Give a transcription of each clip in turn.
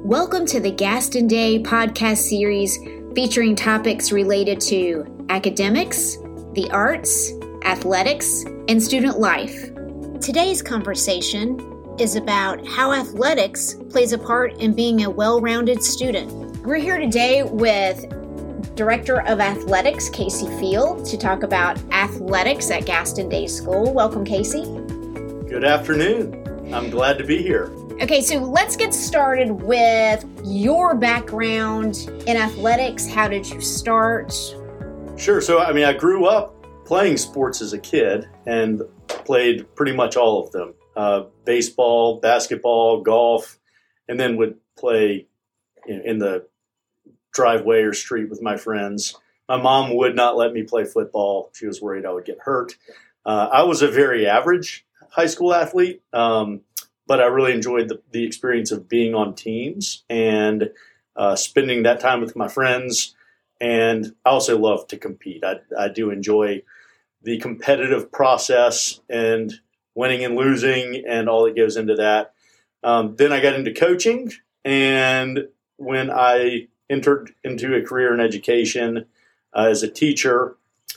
Welcome to the Gaston Day podcast series featuring topics related to academics, the arts, athletics, and student life. Today's conversation is about how athletics plays a part in being a well-rounded student. We're here today with Director of Athletics, Casey Field, to talk about athletics at Gaston Day School. Welcome, Casey. Good afternoon. I'm glad to be here. Okay, so let's get started with your background in athletics. How did you start? Sure. So, I grew up playing sports as a kid and played pretty much all of them. Baseball, basketball, golf, and then would play in the driveway or street with my friends. My mom would not let me play football. She was worried I would get hurt. I was a very average high school athlete. But I really enjoyed the experience of being on teams and spending that time with my friends. And I also love to compete. I do enjoy the competitive process and winning and losing and all that goes into that. Then I got into coaching. And when I entered into a career in education as a teacher,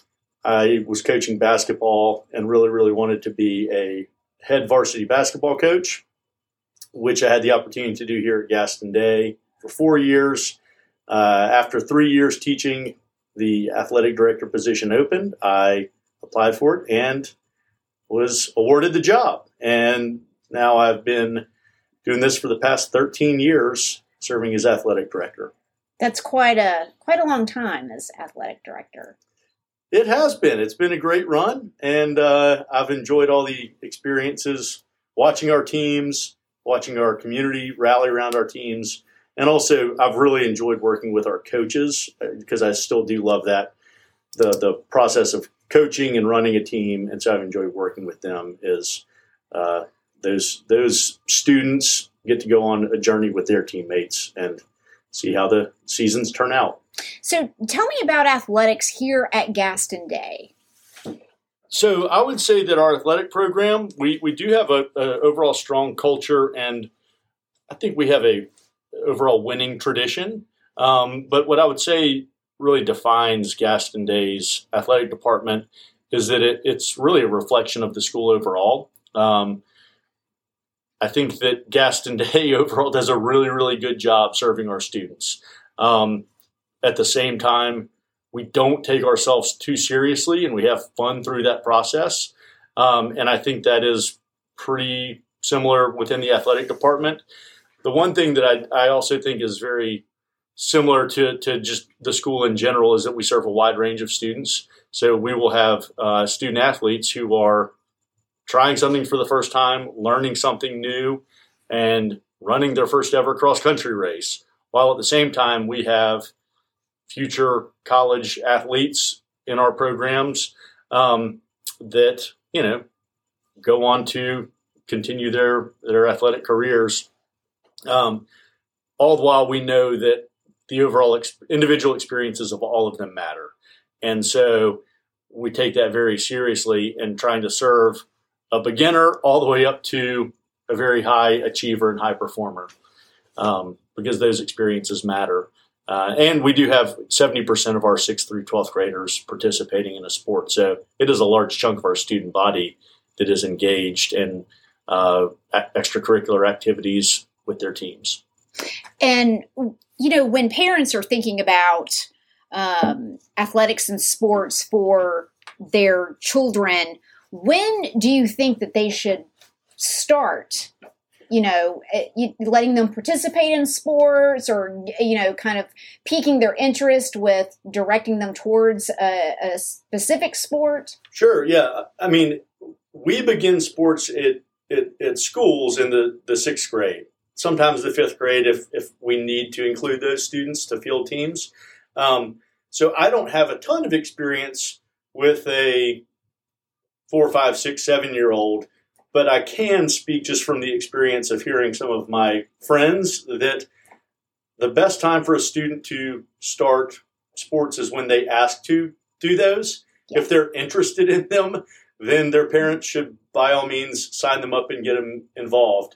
I was coaching basketball and really, really wanted to be a head varsity basketball coach, which I had the opportunity to do here at Gaston Day for 4 years. After 3 years teaching, the athletic director position opened. I applied for it and was awarded the job. And now I've been doing this for the past 13 years, serving as athletic director. That's quite a long time as athletic director. It has been. It's been a great run, and I've enjoyed all the experiences watching our teams, watching our community rally around our teams, and also I've really enjoyed working with our coaches because I still do love that, the process of coaching and running a team, and so I've enjoyed working with them as those students get to go on a journey with their teammates and see how the seasons turn out. So tell me about athletics here at Gaston Day. So I would say that our athletic program, we do have a overall strong culture, and I think we have a overall winning tradition. But what I would say really defines Gaston Day's athletic department is that it's really a reflection of the school overall. I think that Gaston Day overall does a really, really good job serving our students. At the same time, we don't take ourselves too seriously, and we have fun through that process. And I think that is pretty similar within the athletic department. The one thing that I also think is very similar to just the school in general is that we serve a wide range of students. So we will have student athletes who are trying something for the first time, learning something new, and running their first ever cross-country race. While at the same time, we have future college athletes in our programs that, go on to continue their athletic careers. All the while we know that the overall individual experiences of all of them matter. And so we take that very seriously in trying to serve a beginner all the way up to a very high achiever and high performer because those experiences matter. And we do have 70% of our 6th through 12th graders participating in a sport. So it is a large chunk of our student body that is engaged in extracurricular activities with their teams. And, when parents are thinking about athletics and sports for their children, when do you think that they should start letting them participate in sports or, kind of piquing their interest with directing them towards a specific sport? Sure. Yeah. We begin sports at schools in the 6th grade, sometimes the 5th grade if we need to include those students to field teams. So I don't have a ton of experience with a 4, 5, 6, 7-year-old, but I can speak just from the experience of hearing some of my friends that the best time for a student to start sports is when they ask to do those. Yeah. If they're interested in them, then their parents should by all means sign them up and get them involved.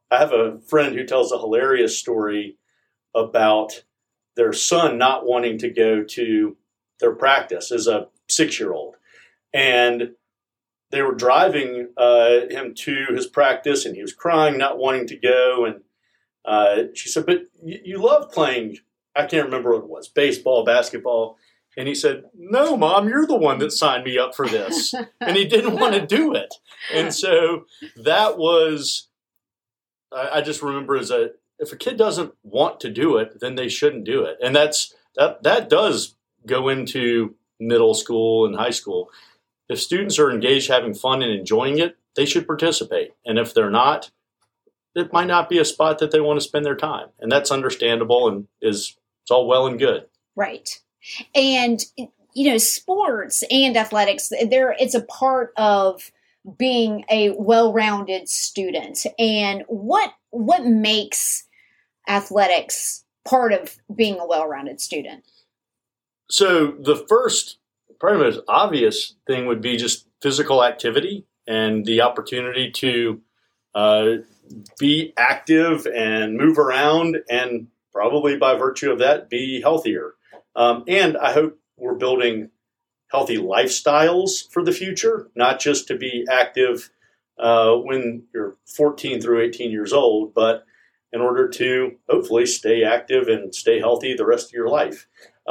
I have a friend who tells a hilarious story about their son not wanting to go to their practice as a 6-year-old. And they were driving him to his practice, and he was crying, not wanting to go. And she said, but you love playing, I can't remember what it was, baseball, basketball. And he said, no, Mom, you're the one that signed me up for this. And he didn't want to do it. And so that was, I just remember if a kid doesn't want to do it, then they shouldn't do it. And that does go into middle school and high school. If students are engaged, having fun and enjoying it, they should participate. And if they're not, it might not be a spot that they want to spend their time. And that's understandable and it's all well and good. Right. And, sports and athletics, it's a part of being a well-rounded student. And what makes athletics part of being a well-rounded student? So the first, probably most obvious thing would be just physical activity and the opportunity to be active and move around, and probably by virtue of that, be healthier. And I hope we're building healthy lifestyles for the future, not just to be active when you're 14 through 18 years old, but in order to hopefully stay active and stay healthy the rest of your life.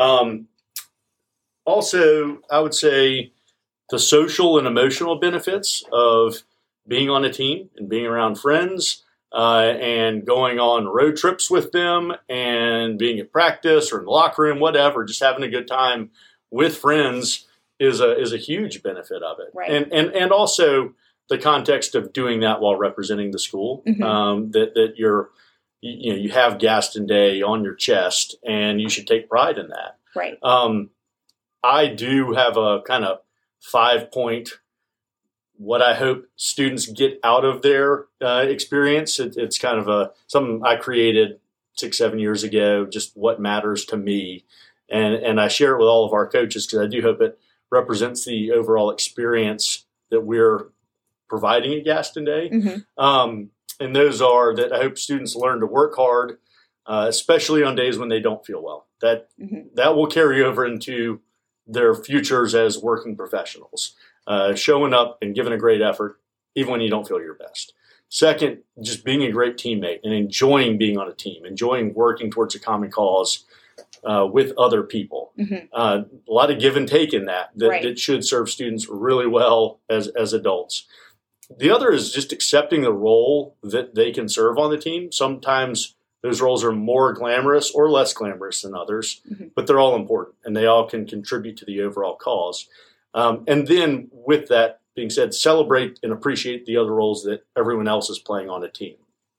Also, I would say the social and emotional benefits of being on a team and being around friends and going on road trips with them and being at practice or in the locker room, whatever, just having a good time with friends is a huge benefit of it. Right. And also the context of doing that while representing the school, Mm-hmm. that you have Gaston Day on your chest and you should take pride in that. Right. I do have a kind of 5-point what I hope students get out of their experience. It's kind of something I created 6-7 years ago, just what matters to me. And I share it with all of our coaches because I do hope it represents the overall experience that we're providing at Gaston Day. Mm-hmm. And those are that I hope students learn to work hard, especially on days when they don't feel well. That will carry over into their futures as working professionals. Showing up and giving a great effort, even when you don't feel your best. Second, just being a great teammate and enjoying being on a team, enjoying working towards a common cause with other people. Mm-hmm. A lot of give and take in that Right. should serve students really well as adults. The other is just accepting the role that they can serve on the team. Sometimes those roles are more glamorous or less glamorous than others, Mm-hmm. but they're all important and they all can contribute to the overall cause. And then with that being said, celebrate and appreciate the other roles that everyone else is playing on a team.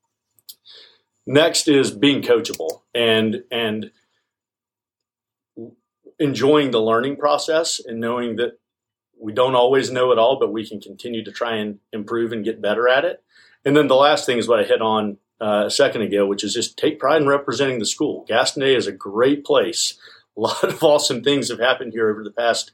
Next is being coachable and enjoying the learning process and knowing that we don't always know it all, but we can continue to try and improve and get better at it. And then the last thing is what I hit on a second ago, which is just take pride in representing the school. Gaston Day is a great place. A lot of awesome things have happened here over the past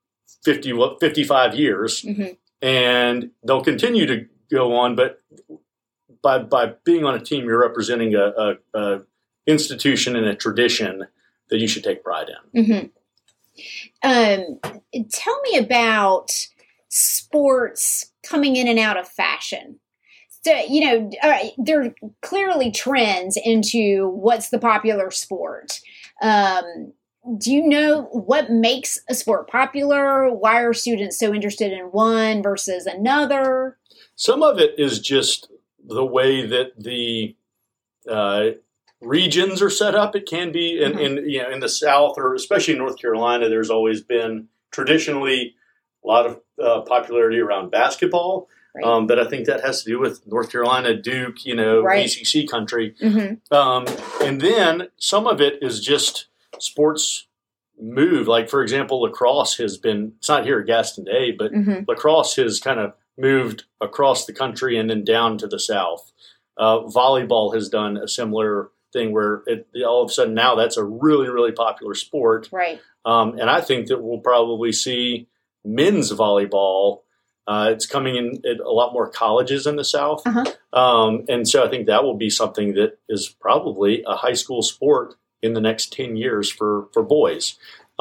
55 years, Mm-hmm. and they'll continue to go on. But by being on a team, you're representing a institution and a tradition that you should take pride in. Mm-hmm. Tell me about sports coming in and out of fashion. So, there are clearly trends into what's the popular sport. Do you know what makes a sport popular? Why are students so interested in one versus another? Some of it is just the way that the regions are set up. It can be in the South, or especially in North Carolina, there's always been traditionally a lot of popularity around basketball. Right. But I think that has to do with North Carolina, Duke, Right. ACC country. Mm-hmm. And then some of it is just sports move. Like, for example, lacrosse has been, it's not here at Gaston Day, but Mm-hmm. lacrosse has kind of moved across the country and then down to the South. Volleyball has done a similar thing where all of a sudden now that's a really, really popular sport. Right. And I think that we'll probably see men's volleyball It's coming in at a lot more colleges in the South. Uh-huh. And so I think that will be something that is probably a high school sport in the next 10 years for boys.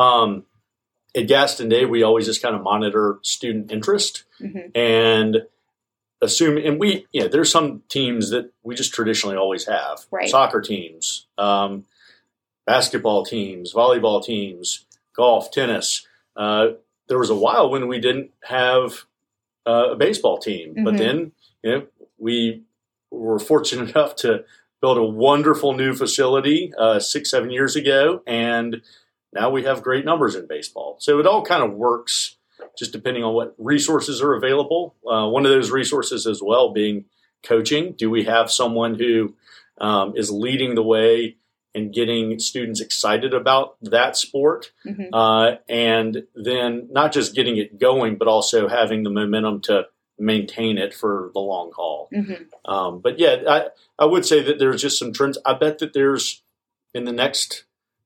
At Gaston Day, we always just kind of monitor student interest and assume, and there's some teams that we just traditionally always have. Right. Soccer teams, basketball teams, volleyball teams, golf, tennis. There was a while when we didn't have a baseball team, but then we were fortunate enough to build a wonderful new facility 6-7 years ago, and now we have great numbers in baseball. So it all kind of works just depending on what resources are available. One of those resources as well being coaching. Do we have someone who is leading the way and getting students excited about that sport, and then not just getting it going, but also having the momentum to maintain it for the long haul. But yeah, I would say that there's just some trends. I bet that there's, in the next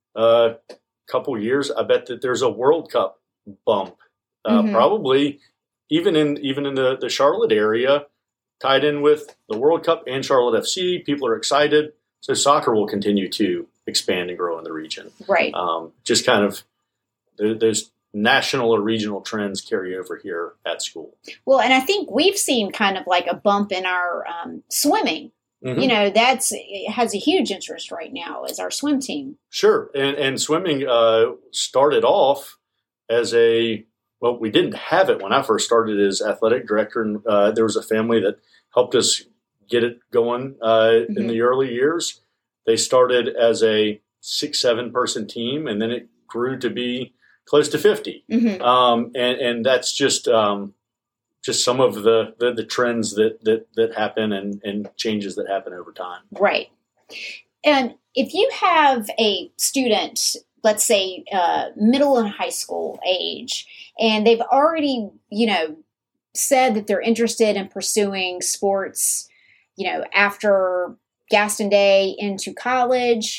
couple years, I bet that there's a World Cup bump, probably even in the Charlotte area, tied in with the World Cup and Charlotte FC. People are excited. So soccer will continue to expand and grow in the region. Right. Just kind of those national or regional trends carry over here at school. Well, and I think we've seen kind of like a bump in our swimming. You know, it has a huge interest right now as our swim team. Sure. And swimming started off as we didn't have it when I first started as athletic director. And there was a family that helped us get it going in the early years. They started as a 6-7 person team, and then it grew to be close to 50. And that's just some of the trends that happen and changes that happen over time. Right. And if you have a student, let's say middle and high school age, and they've already, said that they're interested in pursuing sports, after Gaston Day into college,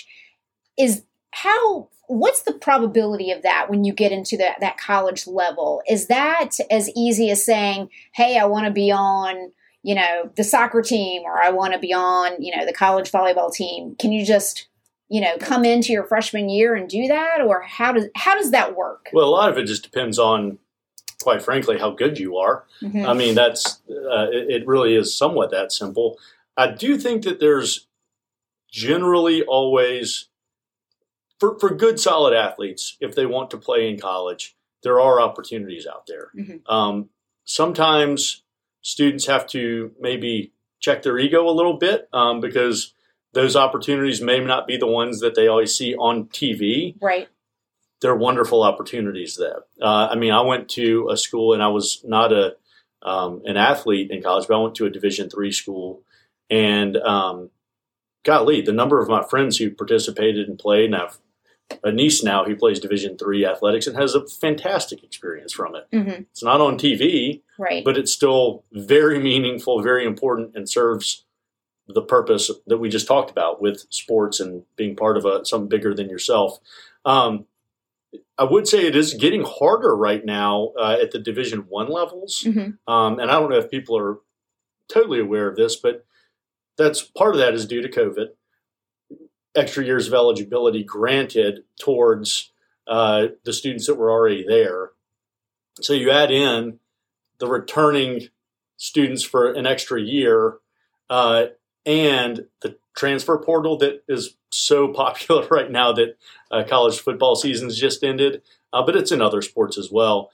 what's the probability of that when you get into that college level? Is that as easy as saying, hey, I want to be on, the soccer team, or I want to be on, the college volleyball team? Can you just, come into your freshman year and do that? Or how does that work? Well, a lot of it just depends on, quite frankly, how good you are. I mean, that's it really is somewhat that simple. I do think that there's generally always, for good, solid athletes, if they want to play in college, there are opportunities out there. Sometimes students have to maybe check their ego a little bit because those opportunities may not be the ones that they always see on TV. Right. They're wonderful opportunities there. I mean, I went to a school, and I was not an athlete in college, but I went to a Division III school. And golly, the number of my friends who participated and played, and I have a niece now who plays Division III athletics and has a fantastic experience from it. It's not on TV, right, but it's still very meaningful, very important, and serves the purpose that we just talked about with sports and being part of something bigger than yourself. I would say it is getting harder right now at the Division I levels. And I don't know if people are totally aware of this, but that's part of that is due to COVID. Extra years of eligibility granted towards the students that were already there. So you add in the returning students for an extra year and the transfer portal that is so popular right now that college football season's just ended, but it's in other sports as well.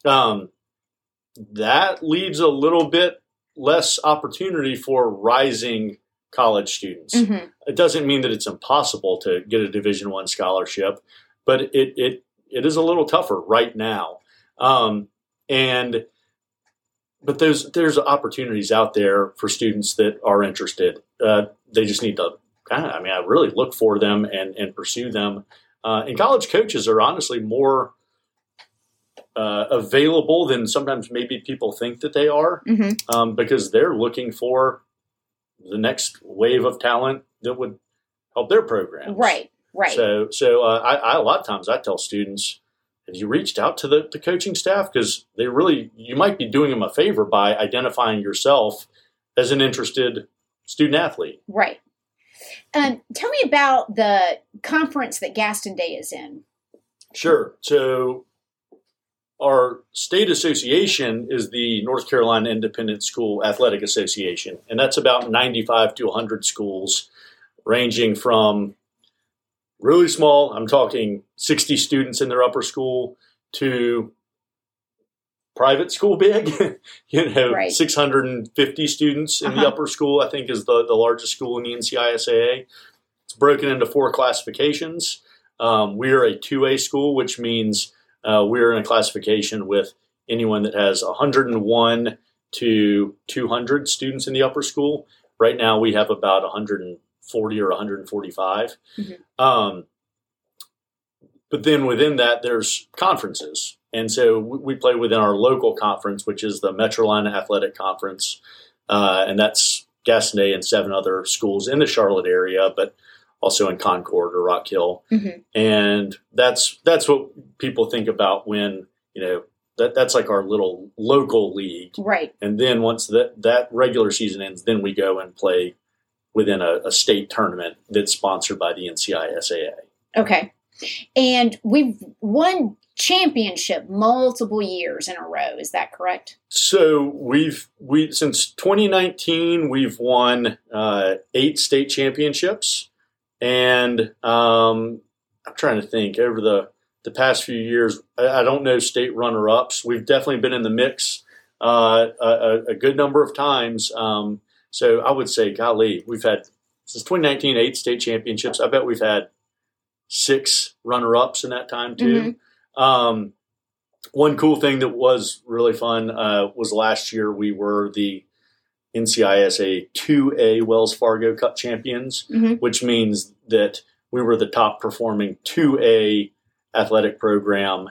That leaves a little bit less opportunity for rising college students. It doesn't mean that it's impossible to get a Division I scholarship, but it is a little tougher right now. But there's opportunities out there for students that are interested. They just need to I really look for them and pursue them. And college coaches are honestly more available than sometimes maybe people think that they are, because they're looking for the next wave of talent that would help their programs. Right. So I a lot of times I tell students, have you reached out to the coaching staff? Because you might be doing them a favor by identifying yourself as an interested student athlete. Right. Tell me about the conference that Gaston Day is in. Sure. So our state association is the North Carolina Independent School Athletic Association, and that's about 95 to 100 schools, ranging from really small, I'm talking 60 students in their upper school, to private school big, Right. 650 students in the upper school, I think is the largest school in the NCISAA. It's broken into 4 classifications. We're a 2A school, which means we're in a classification with anyone that has 101 to 200 students in the upper school. Right now we have about 140 or 145. Mm-hmm. But then within that, there's conferences. And so we play within our local conference, which is the Metrolina Athletic Conference. And that's Gaston Day and 7 other schools in the Charlotte area, but also in Concord or Rock Hill. Mm-hmm. And that's what people think about when, that's like our little local league. Right. And then once that regular season ends, then we go and play within a state tournament that's sponsored by the NCISAA. Okay. And we've won championship multiple years in a row. Is that correct? So we since 2019, we've won 8 state championships. And I'm trying to think over the past few years, I don't know state runner-ups. We've definitely been in the mix a good number of times. So I would say, golly, we've had, since 2019, 8 state championships. I bet we've had 6 runner-ups in that time too. Mm-hmm. One cool thing that was really fun was last year we were the NCISA 2A Wells Fargo Cup champions, mm-hmm. which means that we were the top performing 2A athletic program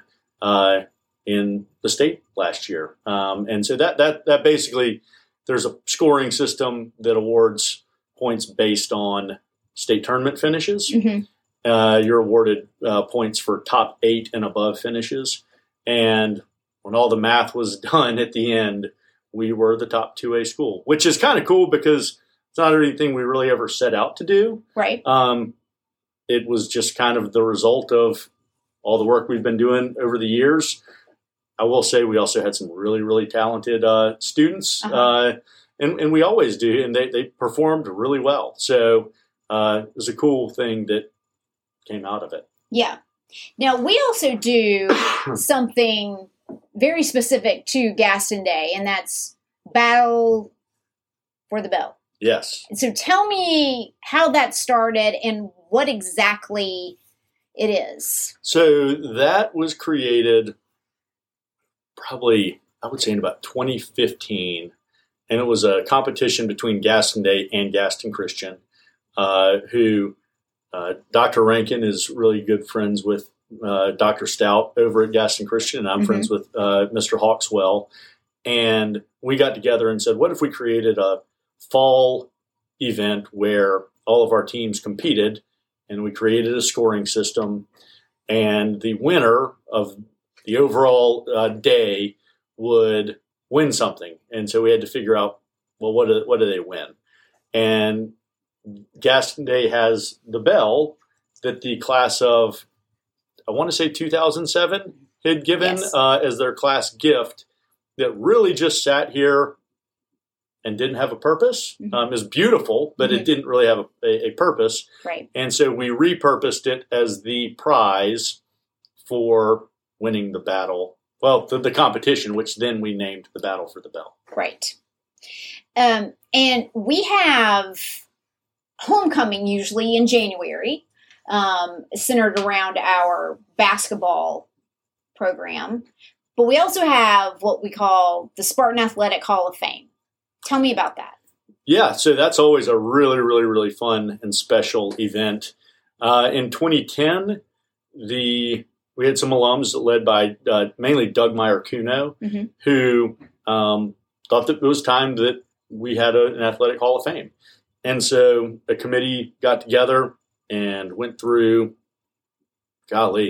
in the state last year. And so that basically, there's a scoring system that awards points based on state tournament finishes. Mm-hmm. You're awarded points for top 8 and above finishes. And when all the math was done at the end, we were the top 2A school, which is kind of cool because it's not anything we really ever set out to do. Right. It was just kind of the result of all the work we've been doing over the years. I will say we also had some really, really talented students, and we always do, and they performed really well. So it was a cool thing that came out of it. Yeah. Now, we also do something very specific to Gaston Day, and that's Battle for the Bell. Yes. So tell me how that started and what exactly it is. So that was created probably, I would say, in about 2015, and it was a competition between Gaston Day and Gaston Christian, who Dr. Rankin is really good friends with Dr. Stout over at Gaston Christian, and I'm mm-hmm. friends with Mr. Hawkswell. And we got together and said, what if we created a fall event where all of our teams competed, and we created a scoring system, and the winner of the overall day would win something. And so we had to figure out, well, what do they win? And Gaston Day has the bell that the class of, I want to say 2007 had given yes. As their class gift, that really just sat here and didn't have a purpose. Mm-hmm. It was beautiful, but mm-hmm. it didn't really have a purpose. Right. And so we repurposed it as the prize for winning the battle. Well, the competition, which then we named the Battle for the Bell. Right. And we have homecoming usually in January, centered around our basketball program. But we also have what we call the Spartan Athletic Hall of Fame. Tell me about that. Yeah, so that's always a really, really, really fun and special event. In 2010, we had some alums led by mainly Doug Meyer Kuno, mm-hmm. who thought that it was time that we had an Athletic Hall of Fame. And so a committee got together and went through, golly,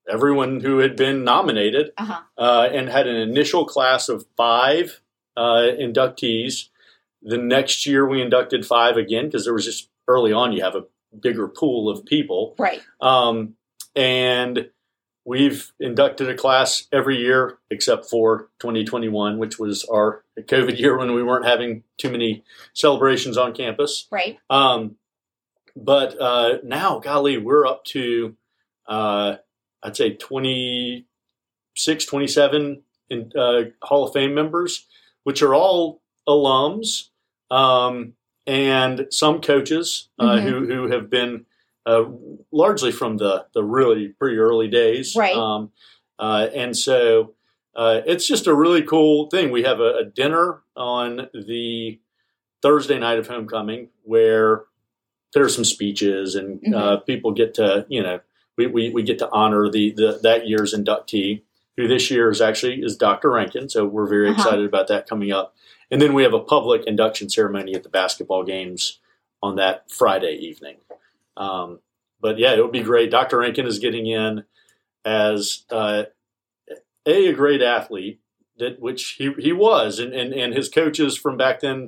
everyone who had been nominated and had an initial class of 5 inductees. The next year we inducted 5 again because there was just early on you have a bigger pool of people. Right. And we've inducted a class every year except for 2021, which was our COVID year when we weren't having too many celebrations on campus. Right. But now, golly, we're up to, I'd say 26, 27 Hall of Fame members, which are all alums and some coaches who have been largely from the really pretty early days. Right. And so it's just a really cool thing. We have a dinner on the Thursday night of homecoming where there are some speeches and people get to, we get to honor that year's inductee, who this year is Dr. Rankin. So we're very excited about that coming up. And then we have a public induction ceremony at the basketball games on that Friday evening. But yeah, it would be great. Dr. Rankin is getting in as a great athlete, which he was, and his coaches from back then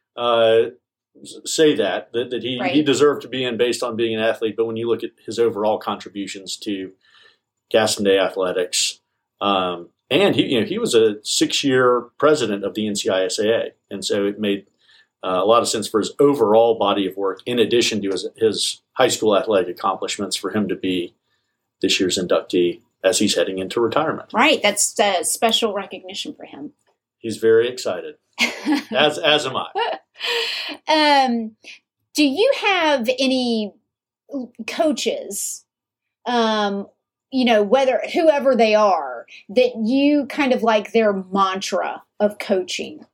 say that he deserved to be in based on being an athlete. But when you look at his overall contributions to Gaston Day athletics, and he was a 6-year president of the NCISAA, and so it made a lot of sense for his overall body of work, in addition to his high school athletic accomplishments, for him to be this year's inductee as he's heading into retirement. Right. That's a special recognition for him. He's very excited, as am I. Do you have any coaches, whoever they are, that you kind of like their mantra of coaching?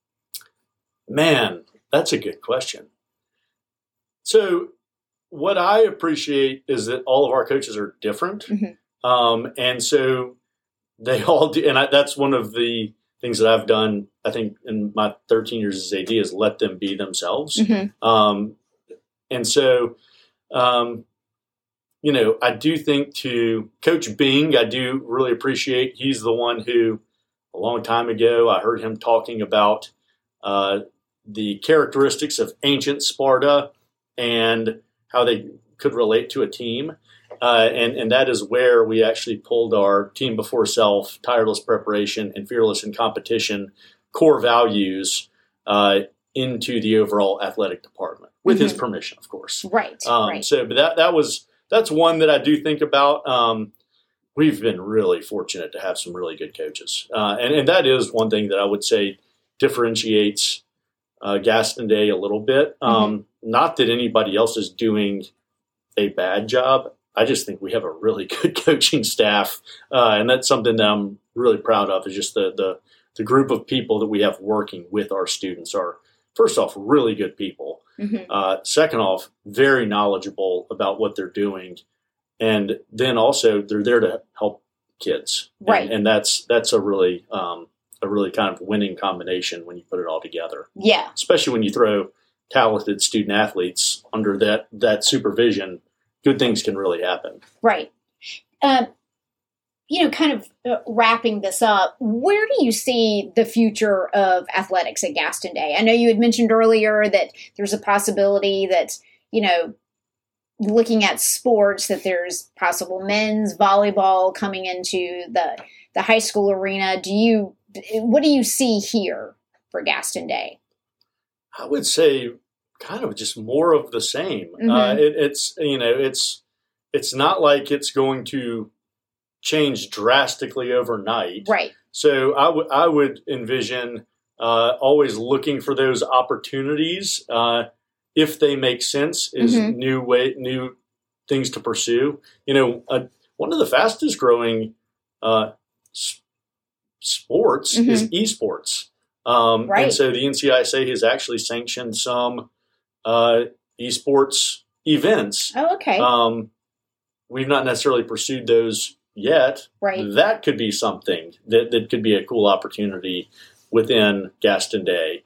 Man, that's a good question. So what I appreciate is that all of our coaches are different. And so they all do. And that's one of the things that I've done, I think, in my 13 years as AD, is let them be themselves. And so, I do think to Coach Bing, I do really appreciate. He's the one who, a long time ago, I heard him talking about the characteristics of ancient Sparta and how they could relate to a team. And that is where we actually pulled our team before self, tireless preparation, and fearless in competition core values into the overall athletic department, with his permission, of course. Right. So, but that's one that I do think about. We've been really fortunate to have some really good coaches. And that is one thing that I would say differentiates Gaston Day a little bit. Not that anybody else is doing a bad job. I just think we have a really good coaching staff. And that's something that I'm really proud of, is just the group of people that we have working with our students are, first off, really good people. Second off, very knowledgeable about what they're doing. And then also they're there to help kids. Right. And that's a really kind of winning combination when you put it all together. Yeah. Especially when you throw talented student athletes under that supervision, good things can really happen. Right. Wrapping this up, where do you see the future of athletics at Gaston Day? I know you had mentioned earlier that there's a possibility that, looking at sports, that there's possible men's volleyball coming into the high school arena. What do you see here for Gaston Day? I would say kind of just more of the same. It's not like it's going to change drastically overnight. Right. So I would envision always looking for those opportunities, if they make sense, is new things to pursue. One of the fastest growing sports is esports. Right. And so the NCISA has actually sanctioned some esports events. Oh, okay. We've not necessarily pursued those yet. Right. That could be something that could be a cool opportunity within Gaston Day.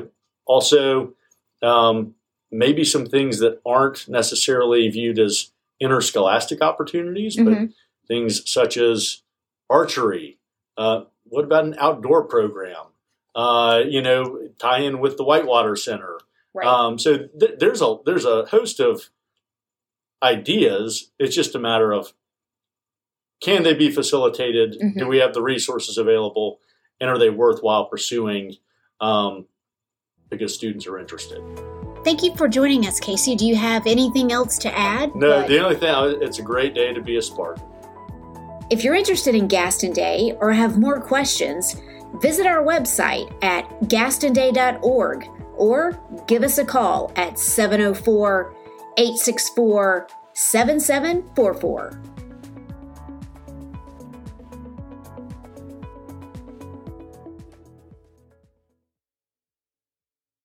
Also, maybe some things that aren't necessarily viewed as interscholastic opportunities, but things such as archery. What about an outdoor program? Tie in with the Whitewater Center. Right. So there's a host of ideas. It's just a matter of, can they be facilitated? Do we have the resources available? And are they worthwhile pursuing because students are interested? Thank you for joining us, Casey. Do you have anything else to add? No, the only thing, it's a great day to be a Spartan. If you're interested in Gaston Day or have more questions, visit our website at gastonday.org or give us a call at 704-864-7744.